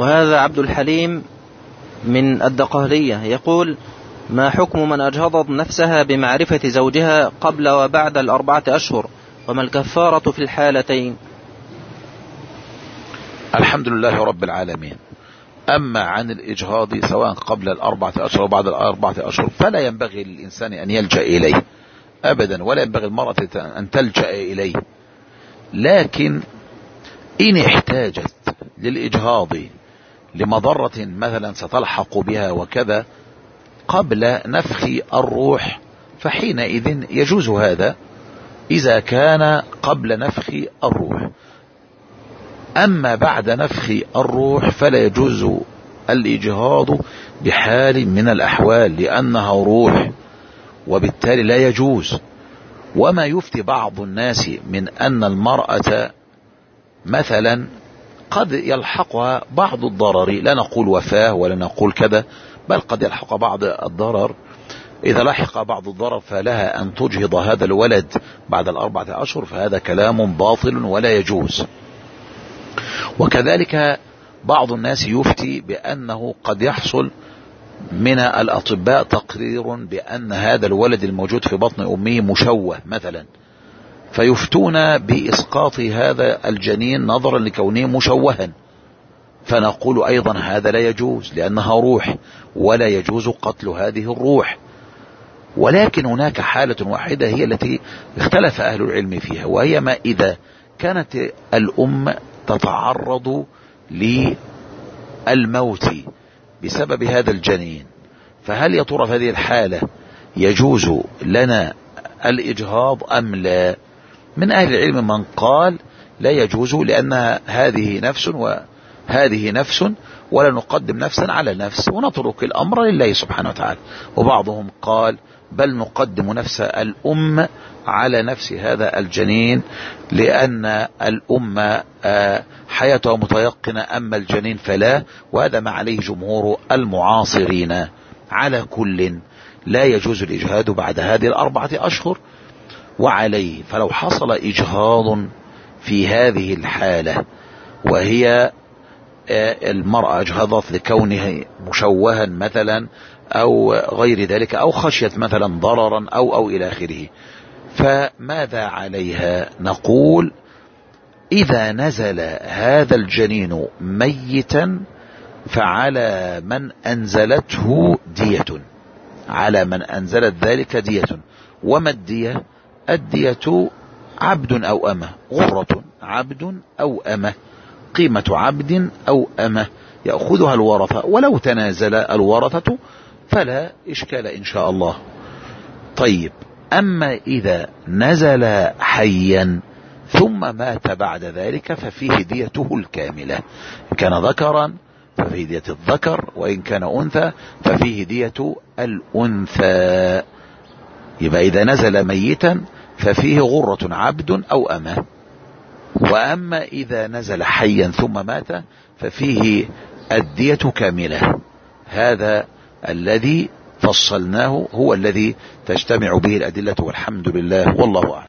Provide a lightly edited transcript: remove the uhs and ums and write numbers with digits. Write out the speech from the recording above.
وهذا عبد الحليم من الدقهلية يقول: ما حكم من أجهضت نفسها بمعرفة زوجها قبل وبعد 4 أشهر، وما الكفارة في الحالتين؟ الحمد لله رب العالمين. أما عن الإجهاض سواء قبل 4 أشهر وبعد 4 أشهر فلا ينبغي للإنسان أن يلجأ إليه أبدا، ولا ينبغي المرأة أن تلجأ إليه. لكن إن احتاجت للإجهاض لمضرة مثلا ستلحق بها وكذا قبل نفخ الروح فحينئذ يجوز هذا إذا كان قبل نفخ الروح. أما بعد نفخ الروح فلا يجوز الإجهاض بحال من الأحوال لأنها روح، وبالتالي لا يجوز. وما يفتي بعض الناس من أن المرأة مثلا قد يلحقها بعض الضرر، لا نقول وفاة ولا نقول كذا، بل قد يلحق بعض الضرر. إذا لحق بعض الضرر فلها أن تجهض هذا الولد بعد 4 أشهر، فهذا كلام باطل ولا يجوز. وكذلك بعض الناس يفتي بأنه قد يحصل من الأطباء تقرير بأن هذا الولد الموجود في بطن أمه مشوه مثلا، فيفتون بإسقاط هذا الجنين نظرا لكونه مشوها، فنقول أيضا هذا لا يجوز لأنها روح ولا يجوز قتل هذه الروح. ولكن هناك حالة واحدة هي التي اختلف أهل العلم فيها، وهي ما إذا كانت الأم تتعرض للموت بسبب هذا الجنين، فهل يا ترى في هذه الحالة يجوز لنا الإجهاض أم لا؟ من أهل العلم من قال لا يجوز لأنها هذه نفس وهذه نفس، ولا نقدم نفسا على نفس ونترك الأمر لله سبحانه وتعالى. وبعضهم قال بل نقدم نفس الأم على نفس هذا الجنين، لأن الأم حياتها متيقنة أما الجنين فلا، وهذا ما عليه جمهور المعاصرين. على كل لا يجوز الإجهاض بعد هذه 4 أشهر. وعليه فلو حصل إجهاض في هذه الحالة وهي المرأة أجهضت لكونه مشوها مثلا أو غير ذلك، أو خشيت مثلا ضررا أو إلى آخره، فماذا عليها؟ نقول إذا نزل هذا الجنين ميتا فعلى من أنزلته دية، على من أنزلت ذلك دية. وما الدية؟ الدية عبد أو أمة، غرة عبد أو أمة، قيمة عبد أو أمة يأخذها الورثة، ولو تنازل الورثة فلا إشكال إن شاء الله. طيب، أما إذا نزل حيا ثم مات بعد ذلك ففيه ديته الكاملة، إن كان ذكرا ففيه دية الذكر، وإن كان أنثى ففيه دية الأنثى. يبقى إذا نزل ميتا ففيه غرة عبد أو أمة. وأما إذا نزل حيا ثم مات ففيه الدية كاملة. هذا الذي فصلناه هو الذي تجتمع به الأدلة، والحمد لله، والله أعلم.